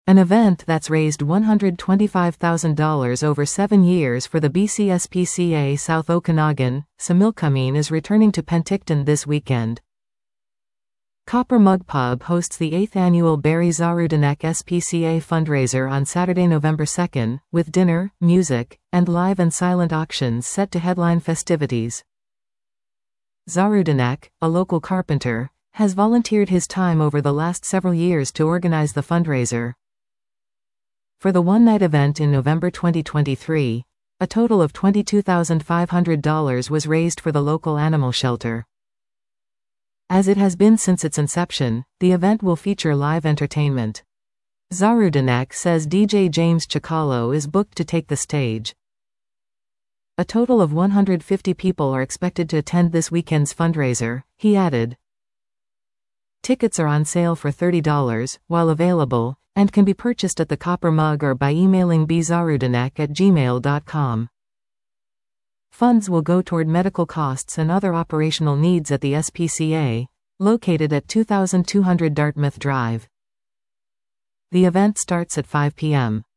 an event that's raised $125,000 over 7 years for the BCSPCA South Okanagan. Similkameen is returning to Penticton this weekend. Copper Mug Pub hosts the 8th annual Barry Zarudanek SPCA fundraiser on Saturday, November 2nd, with dinner, music, and live and silent auctions set to headline festivities. Zarudanek, a local carpenter, has volunteered his time over the last several years to organize the fundraiser. For the one-night event in November 2023, a total of $22,500 was raised for the local animal shelter. As it has been since its inception, the event will feature live entertainment. Zarudanek says DJ James Chikalo is booked to take the stage. A total of 150 people are expected to attend this weekend's fundraiser, he added. Tickets are on sale for $30, while available, and can be purchased at the Copper Mug or by emailing bzarudanek@gmail.com. Funds will go toward medical costs and other operational needs at the SPCA, located at 2200 Dartmouth Drive. The event starts at 5 p.m.